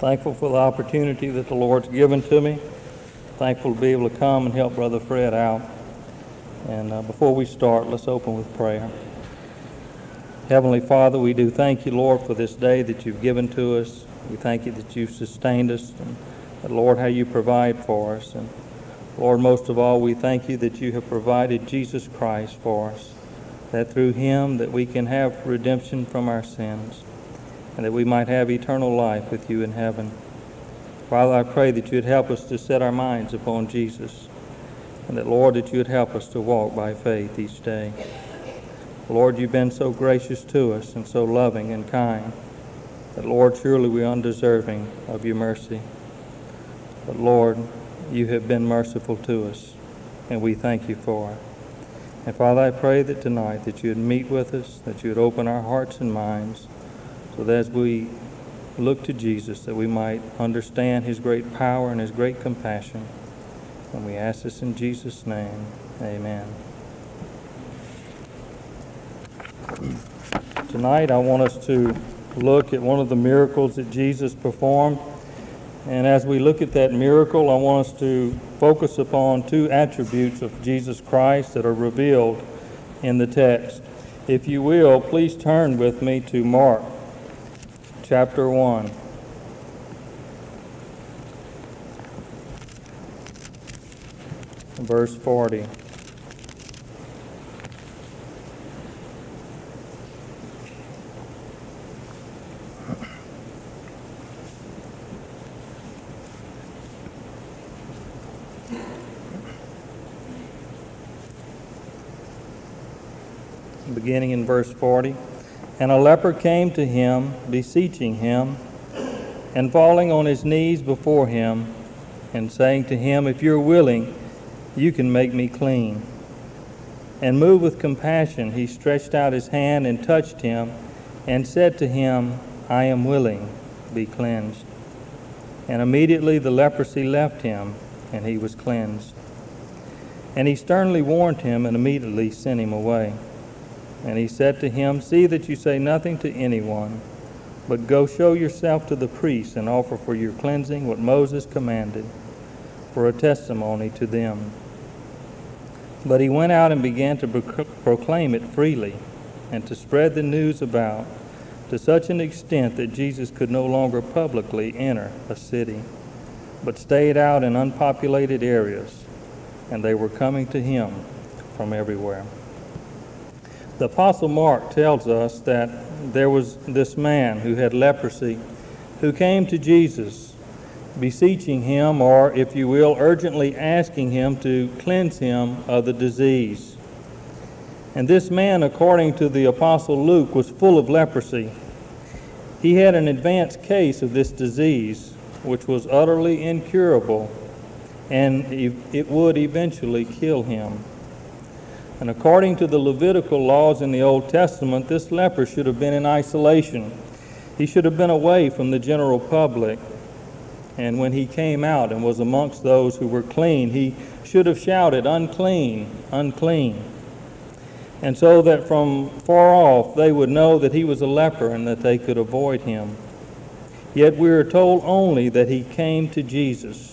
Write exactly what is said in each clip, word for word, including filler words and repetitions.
Thankful for the opportunity that the Lord's given to me. Thankful to be able to come and help Brother Fred out. And uh, before we start, let's open with prayer. Heavenly Father, we do thank you, Lord, for this day that you've given to us. We thank you that you've sustained us, and that, Lord, how you provide for us. And Lord, most of all, we thank you that you have provided Jesus Christ for us, that through him that we can have redemption from our sins, and that we might have eternal life with you in heaven. Father, I pray that you would help us to set our minds upon Jesus, and that, Lord, that you would help us to walk by faith each day. Lord, you've been so gracious to us and so loving and kind that, Lord, surely we're undeserving of your mercy. But, Lord, you have been merciful to us, and we thank you for it. And, Father, I pray that tonight that you would meet with us, that you would open our hearts and minds, so that as we look to Jesus, that we might understand his great power and his great compassion. And we ask this in Jesus' name. Amen. Tonight I want us to look at one of the miracles that Jesus performed. And as we look at that miracle, I want us to focus upon two attributes of Jesus Christ that are revealed in the text. If you will, please turn with me to Mark chapter one. Verse forty. Beginning in verse forty. And a leper came to him, beseeching him, and falling on his knees before him, and saying to him, If you're willing, you can make me clean. And moved with compassion, he stretched out his hand and touched him, and said to him, I am willing, be cleansed. And immediately the leprosy left him, and he was cleansed. And he sternly warned him, and immediately sent him away. And he said to him, See that you say nothing to anyone, but go show yourself to the priest and offer for your cleansing what Moses commanded, for a testimony to them. But he went out and began to proclaim it freely, and to spread the news about, to such an extent that Jesus could no longer publicly enter a city, but stayed out in unpopulated areas, and they were coming to him from everywhere. The Apostle Mark tells us that there was this man who had leprosy who came to Jesus, beseeching him, or if you will, urgently asking him to cleanse him of the disease. And this man, according to the Apostle Luke, was full of leprosy. He had an advanced case of this disease, which was utterly incurable, and it would eventually kill him. And according to the Levitical laws in the Old Testament, this leper should have been in isolation. He should have been away from the general public. And when he came out and was amongst those who were clean, he should have shouted, Unclean, unclean. And so that from far off they would know that he was a leper and that they could avoid him. Yet we are told only that he came to Jesus.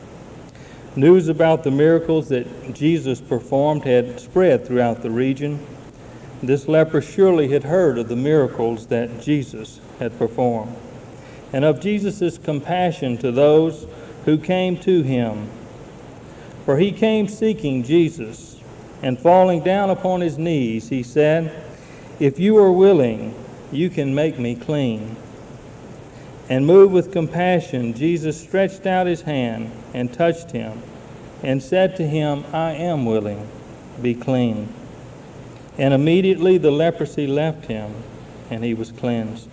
News about the miracles that Jesus performed had spread throughout the region. This leper surely had heard of the miracles that Jesus had performed, and of Jesus' compassion to those who came to him. For he came seeking Jesus, and falling down upon his knees, he said, If you are willing, you can make me clean. And moved with compassion, Jesus stretched out his hand and touched him, and said to him, I am willing, be clean. And immediately the leprosy left him, and he was cleansed.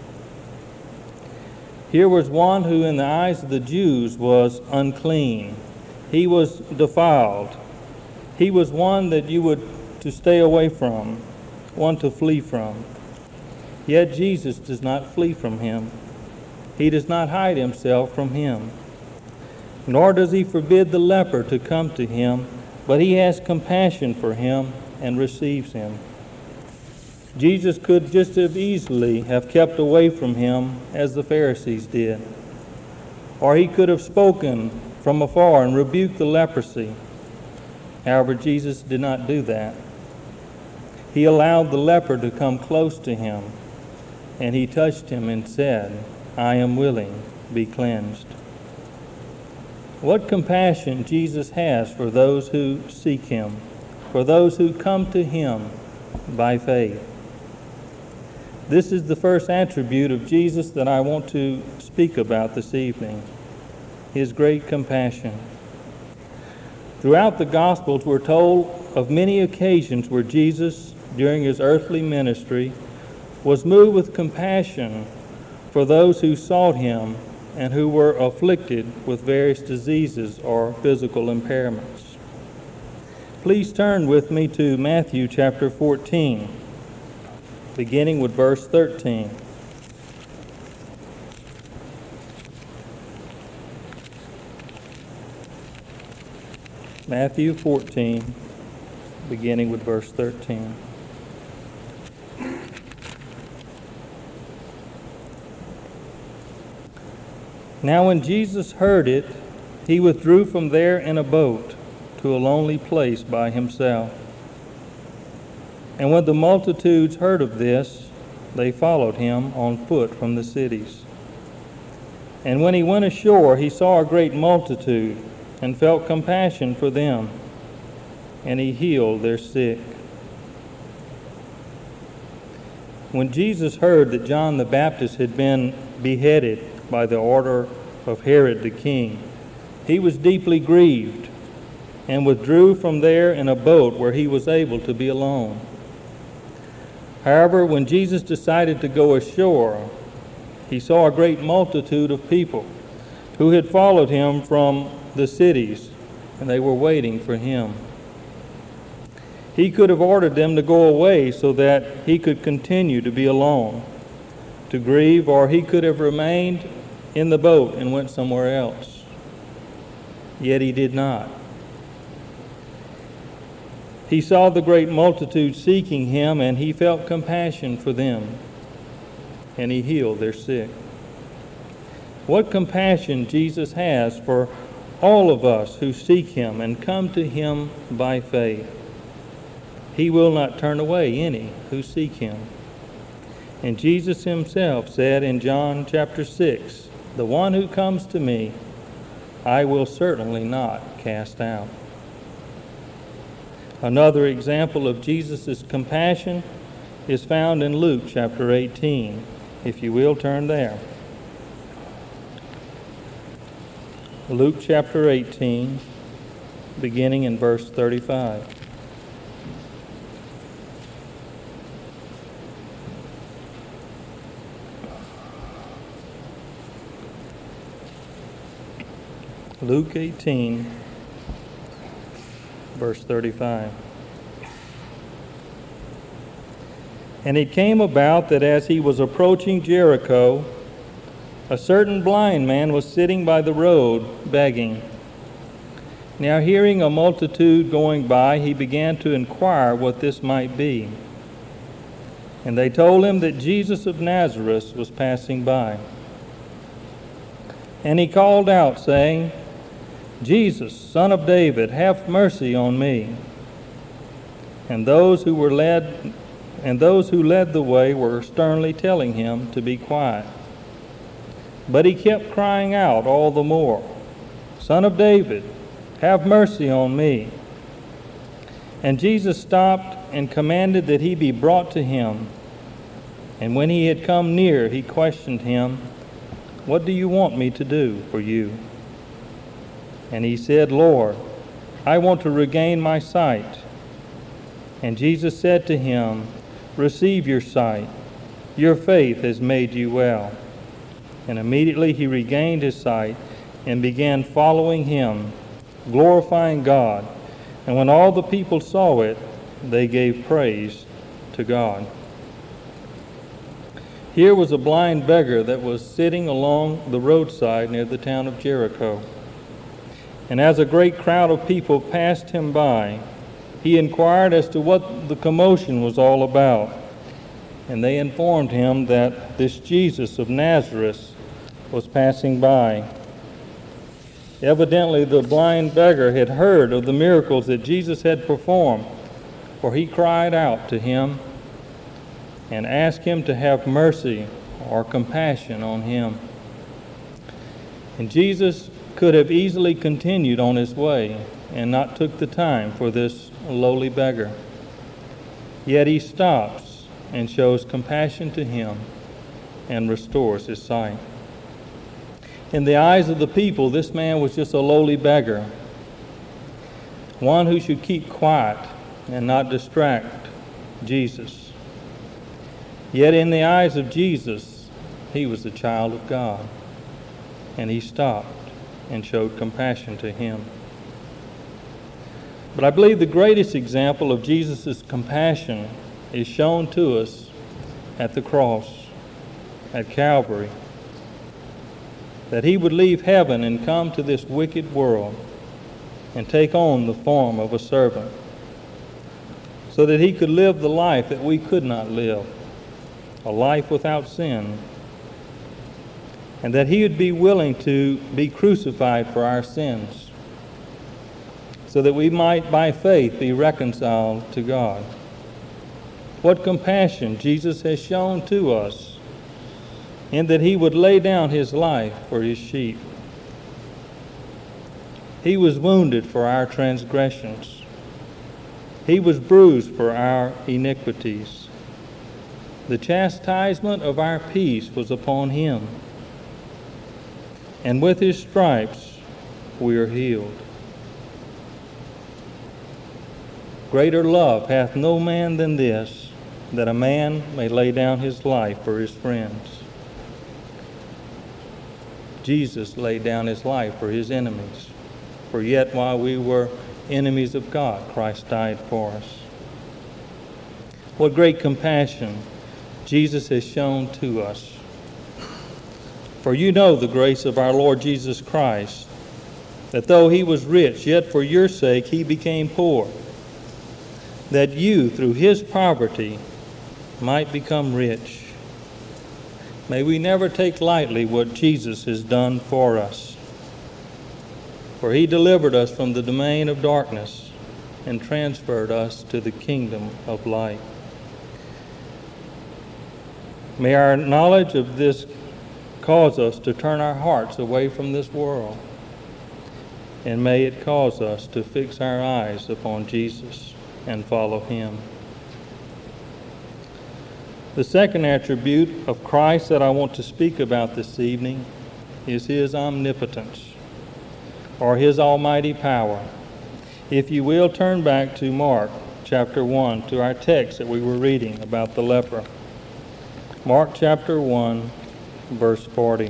Here was one who in the eyes of the Jews was unclean. He was defiled. He was one that you would to stay away from, one to flee from. Yet Jesus does not flee from him. He does not hide himself from him. Nor does he forbid the leper to come to him, but he has compassion for him and receives him. Jesus could just as easily have kept away from him as the Pharisees did. or he could have spoken from afar and rebuked the leprosy. However, Jesus did not do that. He allowed the leper to come close to him, and he touched him and said, "I am willing, be cleansed." What compassion Jesus has for those who seek him, for those who come to him by faith. This is the first attribute of Jesus that I want to speak about this evening, his great compassion. Throughout the Gospels, we're told of many occasions where Jesus, during his earthly ministry, was moved with compassion for those who sought him and who were afflicted with various diseases or physical impairments. Please turn with me to Matthew chapter fourteen, beginning with verse thirteen. Matthew fourteen, beginning with verse thirteen. Now when Jesus heard it, he withdrew from there in a boat to a lonely place by himself. And when the multitudes heard of this, they followed him on foot from the cities. And when he went ashore, he saw a great multitude and felt compassion for them, and he healed their sick. When Jesus heard that John the Baptist had been beheaded by the order of Herod the king, he was deeply grieved and withdrew from there in a boat where he was able to be alone. However, when Jesus decided to go ashore, he saw a great multitude of people who had followed him from the cities, and they were waiting for him. He could have ordered them to go away so that he could continue to be alone, to grieve, or he could have remained in the boat and went somewhere else. Yet he did not. He saw the great multitude seeking him, and he felt compassion for them, and he healed their sick. What compassion Jesus has for all of us who seek him and come to him by faith. He will not turn away any who seek him. And Jesus himself said in John chapter six, "The one who comes to me, I will certainly not cast out." Another example of Jesus' compassion is found in Luke chapter eighteen. If you will, turn there. Luke chapter eighteen, beginning in verse thirty-five. Luke eighteen, verse thirty-five. And it came about that as he was approaching Jericho, a certain blind man was sitting by the road begging. Now hearing a multitude going by, he began to inquire what this might be. And they told him that Jesus of Nazareth was passing by. And he called out, saying, "Jesus, Son of David, have mercy on me." And those who were led and those who led the way were sternly telling him to be quiet. But he kept crying out all the more, "Son of David, have mercy on me." And Jesus stopped and commanded that he be brought to him. And when he had come near, he questioned him, "What do you want me to do for you?" And he said, "Lord, I want to regain my sight." And Jesus said to him, "Receive your sight. Your faith has made you well." And immediately he regained his sight and began following him, glorifying God. And when all the people saw it, they gave praise to God. Here was a blind beggar that was sitting along the roadside near the town of Jericho. And as a great crowd of people passed him by, he inquired as to what the commotion was all about. And they informed him that this Jesus of Nazareth was passing by. Evidently, the blind beggar had heard of the miracles that Jesus had performed, for he cried out to him and asked him to have mercy or compassion on him. And Jesus could have easily continued on his way and not took the time for this lowly beggar. Yet he stops and shows compassion to him and restores his sight. In the eyes of the people, this man was just a lowly beggar, one who should keep quiet and not distract Jesus. Yet in the eyes of Jesus, he was a child of God, and he stopped and showed compassion to him. But I believe the greatest example of Jesus' compassion is shown to us at the cross, at Calvary, that he would leave heaven and come to this wicked world and take on the form of a servant so that he could live the life that we could not live, a life without sin, and that he would be willing to be crucified for our sins so that we might by faith be reconciled to God. What compassion Jesus has shown to us in that he would lay down his life for his sheep. He was wounded for our transgressions. He was bruised for our iniquities. The chastisement of our peace was upon him, and with his stripes we are healed. Greater love hath no man than this, that a man may lay down his life for his friends. Jesus laid down his life for his enemies. For yet while we were enemies of God, Christ died for us. What great compassion Jesus has shown to us. For you know the grace of our Lord Jesus Christ, that though he was rich, yet for your sake he became poor, that you through his poverty might become rich. May we never take lightly what Jesus has done for us. For he delivered us from the domain of darkness and transferred us to the kingdom of light. May our knowledge of this cause us to turn our hearts away from this world, and may it cause us to fix our eyes upon Jesus and follow him. The second attribute of Christ that I want to speak about this evening is his omnipotence, or his almighty power. If you will, turn back to Mark chapter one, to our text that we were reading about the leper. Mark chapter one, verse forty.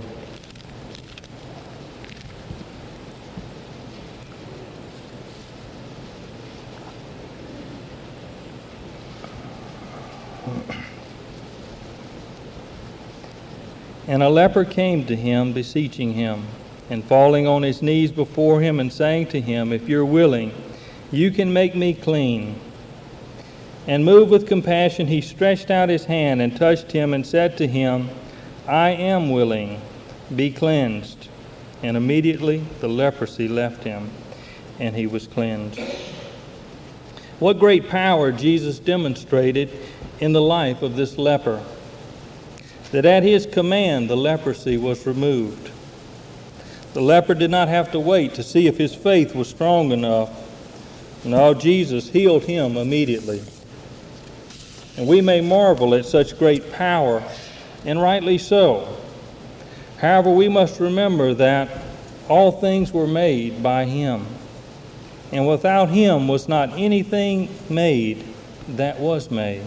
And a leper came to him, beseeching him, and falling on his knees before him, and saying to him, If you're willing, you can make me clean. And moved with compassion, he stretched out his hand and touched him, and said to him, I am willing, be cleansed. And immediately the leprosy left him, and he was cleansed. What great power Jesus demonstrated in the life of this leper, that at his command the leprosy was removed. The leper did not have to wait to see if his faith was strong enough. No, Jesus healed him immediately. And we may marvel at such great power, and rightly so. However, we must remember that all things were made by him, and without him was not anything made that was made.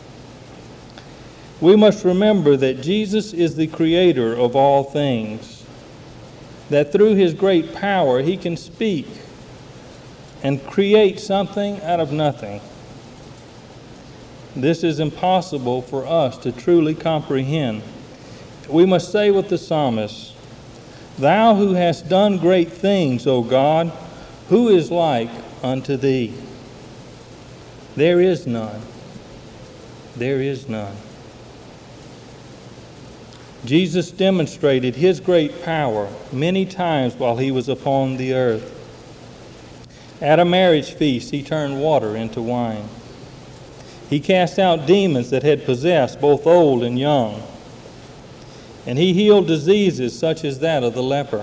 We must remember that Jesus is the creator of all things, that through his great power he can speak and create something out of nothing. This is impossible for us to truly comprehend. We must say with the psalmist, Thou who hast done great things, O God, who is like unto thee? There is none. There is none. Jesus demonstrated his great power many times while he was upon the earth. At a marriage feast, he turned water into wine. He cast out demons that had possessed both old and young. And he healed diseases such as that of the leper.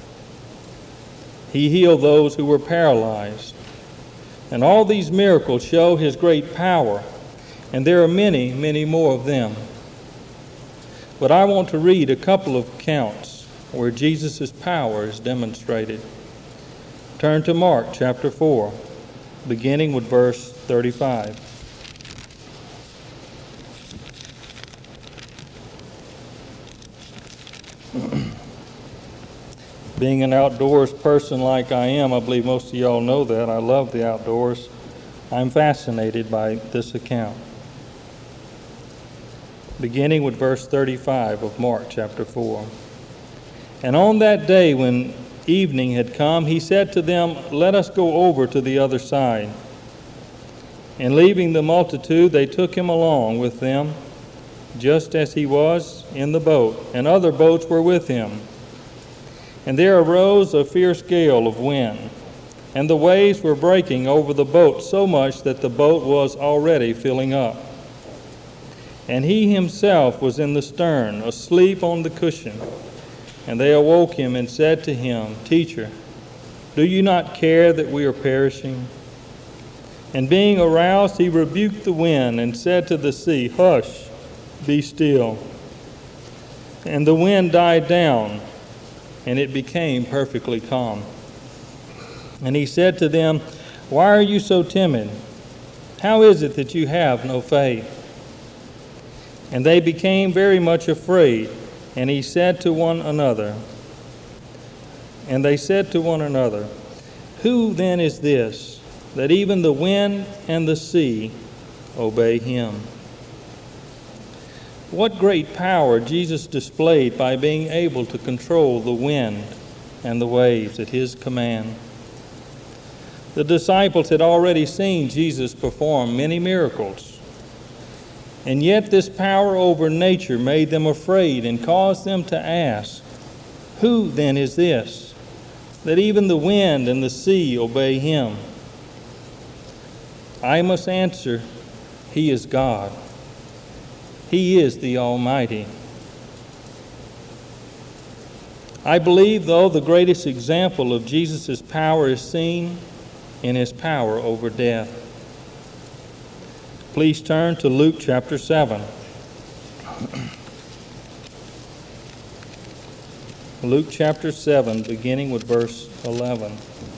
He healed those who were paralyzed. And all these miracles show his great power, and there are many, many more of them. But I want to read a couple of accounts where Jesus' power is demonstrated. Turn to Mark chapter four, beginning with verse thirty-five. Being an outdoors person like I am, I believe most of y'all know that. I love the outdoors. I'm fascinated by this account. Beginning with verse thirty-five of Mark chapter four. And on that day when evening had come, he said to them, "Let us go over to the other side." And leaving the multitude, they took him along with them, just as he was in the boat, and other boats were with him. And there arose a fierce gale of wind, and the waves were breaking over the boat so much that the boat was already filling up. And he himself was in the stern, asleep on the cushion. And they awoke him and said to him, "Teacher, do you not care that we are perishing?" And being aroused, he rebuked the wind and said to the sea, "Hush, be still." And the wind died down, and it became perfectly calm. And he said to them, "Why are you so timid? How is it that you have no faith?" And they became very much afraid. And he said to one another, and they said to one another, "Who then is this, that even the wind and the sea obey him?" What great power Jesus displayed by being able to control the wind and the waves at his command. The disciples had already seen Jesus perform many miracles. And yet this power over nature made them afraid and caused them to ask, "Who then is this, that even the wind and the sea obey him?" I must answer, he is God. He is the Almighty. I believe, though, the greatest example of Jesus' power is seen in his power over death. Please turn to Luke chapter seven. Luke chapter seven, beginning with verse eleven.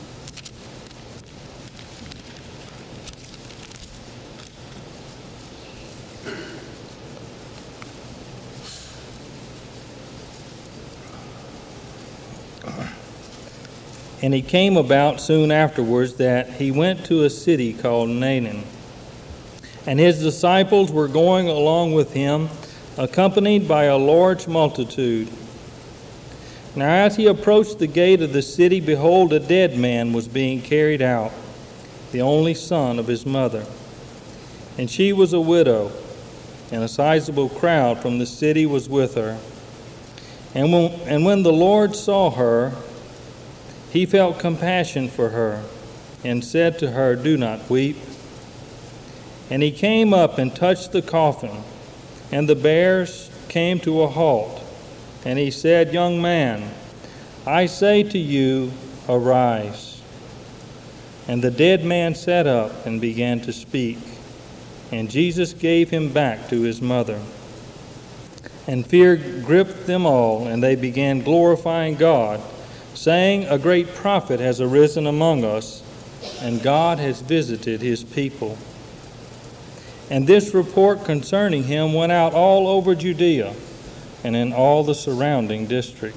And it came about soon afterwards that he went to a city called Nain, and his disciples were going along with him, accompanied by a large multitude. Now as he approached the gate of the city, behold, a dead man was being carried out, the only son of his mother. And she was a widow, and a sizable crowd from the city was with her. And when, and when the Lord saw her, he felt compassion for her, and said to her, "Do not weep." And he came up and touched the coffin, and the bearers came to a halt. And he said, "Young man, I say to you, arise." And the dead man sat up and began to speak. And Jesus gave him back to his mother. And fear gripped them all, and they began glorifying God, saying, "A great prophet has arisen among us, and God has visited his people." And this report concerning him went out all over Judea and in all the surrounding district.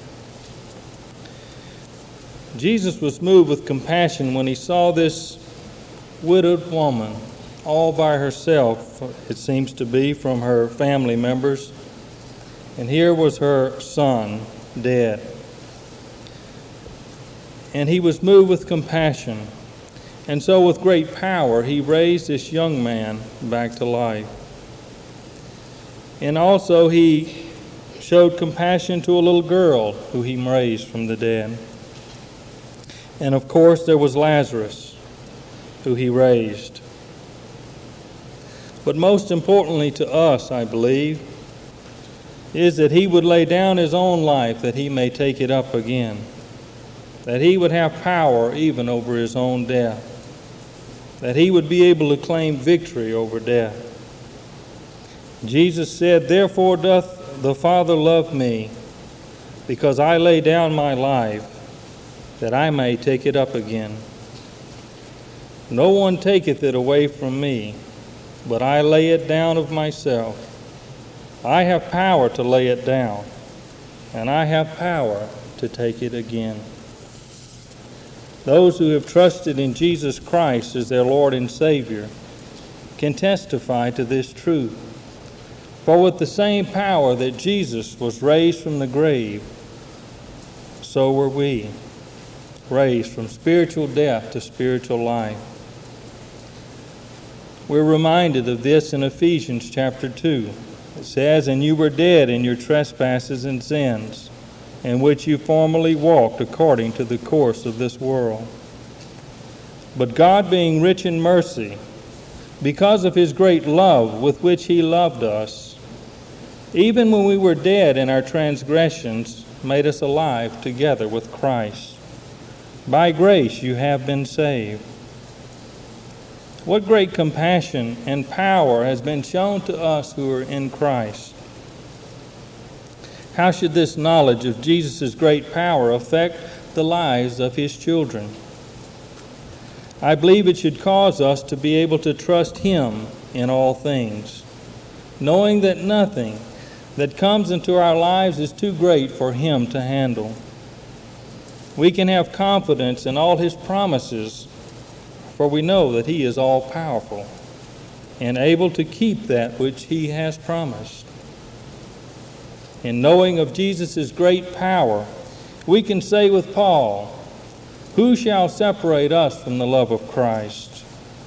Jesus was moved with compassion when he saw this widowed woman all by herself, it seems to be, from her family members. And here was her son dead. And he was moved with compassion. And so with great power, he raised this young man back to life. And also he showed compassion to a little girl who he raised from the dead. And of course, there was Lazarus, who he raised. But most importantly to us, I believe, is that he would lay down his own life that he may take it up again, that he would have power even over his own death, that he would be able to claim victory over death. Jesus said, "Therefore doth the Father love me, because I lay down my life, that I may take it up again. No one taketh it away from me, but I lay it down of myself. I have power to lay it down, and I have power to take it again." Those who have trusted in Jesus Christ as their Lord and Savior can testify to this truth. For with the same power that Jesus was raised from the grave, so were we, raised from spiritual death to spiritual life. We're reminded of this in Ephesians chapter two. It says, "And you were dead in your trespasses and sins, in which you formerly walked according to the course of this world. But God, being rich in mercy, because of his great love with which he loved us, even when we were dead in our transgressions, made us alive together with Christ. By grace you have been saved." What great compassion and power has been shown to us who are in Christ. How should this knowledge of Jesus' great power affect the lives of his children? I believe it should cause us to be able to trust him in all things, knowing that nothing that comes into our lives is too great for him to handle. We can have confidence in all his promises, for we know that he is all-powerful and able to keep that which he has promised. In knowing of Jesus' great power, we can say with Paul, "Who shall separate us from the love of Christ?"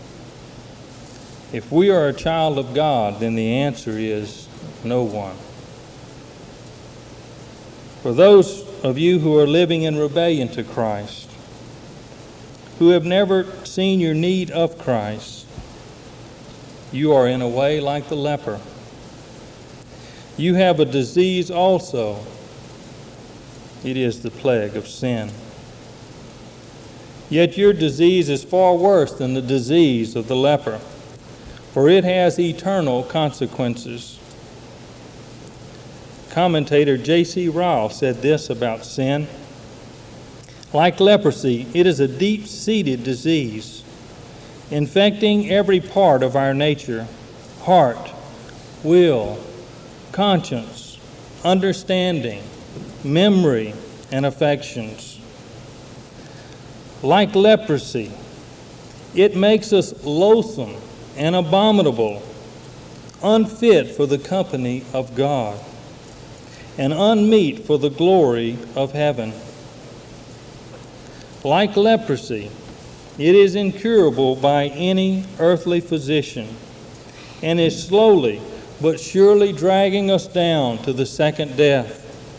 If we are a child of God, then the answer is no one. For those of you who are living in rebellion to Christ, who have never seen your need of Christ, you are in a way like the leper. You have a disease also. It is the plague of sin. Yet your disease is far worse than the disease of the leper, for it has eternal consequences. Commentator J C Ryle said this about sin: "Like leprosy, it is a deep-seated disease, infecting every part of our nature, heart, will, conscience, understanding, memory, and affections. Like leprosy, it makes us loathsome and abominable, unfit for the company of God, and unmeet for the glory of heaven. Like leprosy, it is incurable by any earthly physician, and is slowly but surely dragging us down to the second death.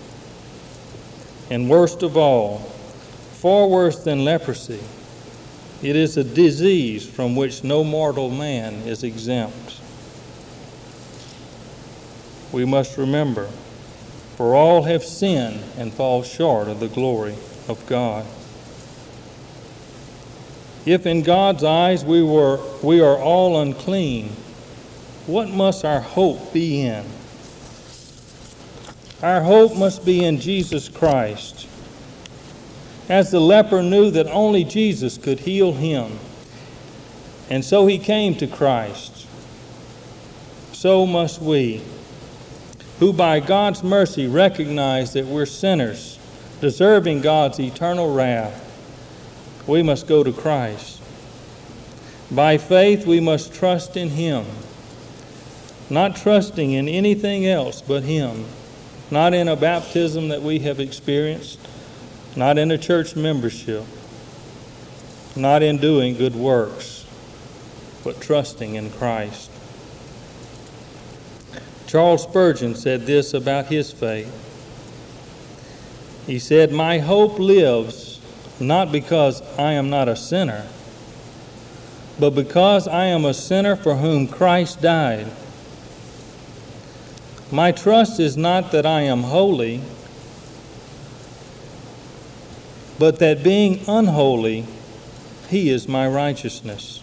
And worst of all, far worse than leprosy, it is a disease from which no mortal man is exempt. We must remember, for all have sinned and fall short of the glory of God. If in God's eyes we were we are all unclean, what must our hope be in? Our hope must be in Jesus Christ. As the leper knew that only Jesus could heal him, and so he came to Christ, so must we, who by God's mercy recognize that we're sinners, deserving God's eternal wrath. We must go to Christ. By faith, we must trust in him, not trusting in anything else but him, not in a baptism that we have experienced, not in a church membership, not in doing good works, but trusting in Christ. Charles Spurgeon said this about his faith. He said, "My hope lives not because I am not a sinner, but because I am a sinner for whom Christ died. My trust is not that I am holy, but that being unholy, He is my righteousness.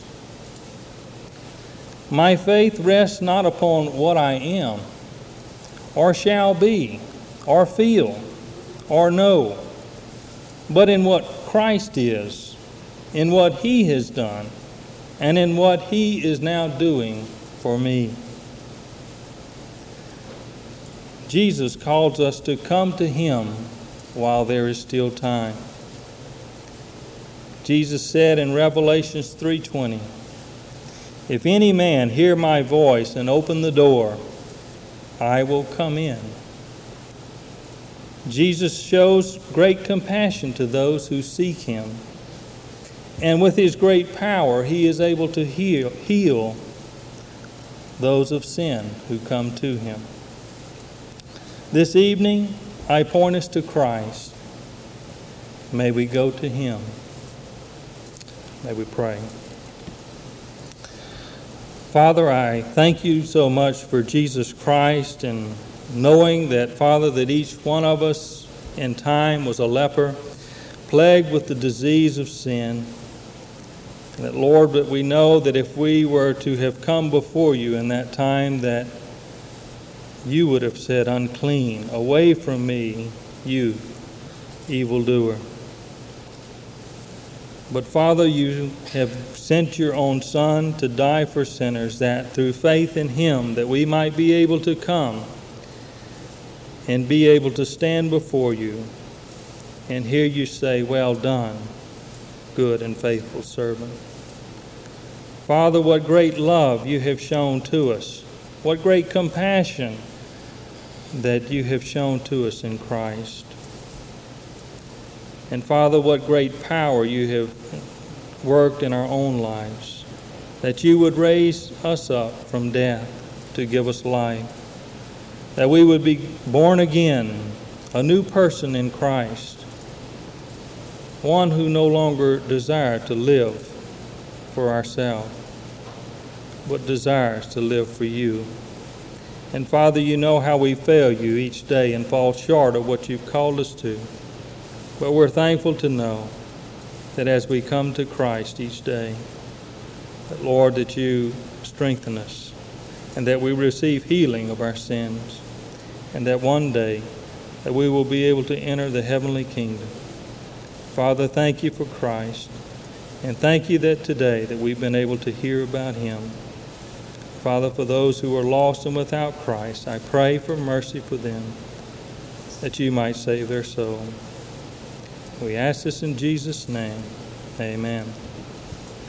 My faith rests not upon what I am, or shall be, or feel, or know, but in what Christ is, in what He has done, and in what He is now doing for me." Jesus calls us to come to Him while there is still time. Jesus said in Revelation three twenty, "If any man hear my voice and open the door, I will come in." Jesus shows great compassion to those who seek Him, and with His great power, He is able to heal, heal those of sin who come to Him. This evening, I point us to Christ. May we go to Him. May we pray. Father, I thank You so much for Jesus Christ, and knowing that, Father, that each one of us in time was a leper, plagued with the disease of sin. And that, Lord, that we know that if we were to have come before You in that time, that You would have said, "Unclean, away from me, you evildoer." But Father, You have sent Your own Son to die for sinners, that through faith in Him that we might be able to come and be able to stand before You and hear You say, "Well done, good and faithful servant." Father, what great love You have shown to us. What great compassion that You have shown to us in Christ. And Father, what great power You have worked in our own lives, that You would raise us up from death to give us life, that we would be born again, a new person in Christ, one who no longer desires to live for ourselves, but desires to live for You. And Father, You know how we fail You each day and fall short of what You've called us to. But we're thankful to know that as we come to Christ each day, that, Lord, that You strengthen us, and that we receive healing of our sins, and that one day that we will be able to enter the heavenly kingdom. Father, thank You for Christ, and thank You that today that we've been able to hear about Him. Father, for those who are lost and without Christ, I pray for mercy for them, that You might save their soul. We ask this in Jesus' name. Amen.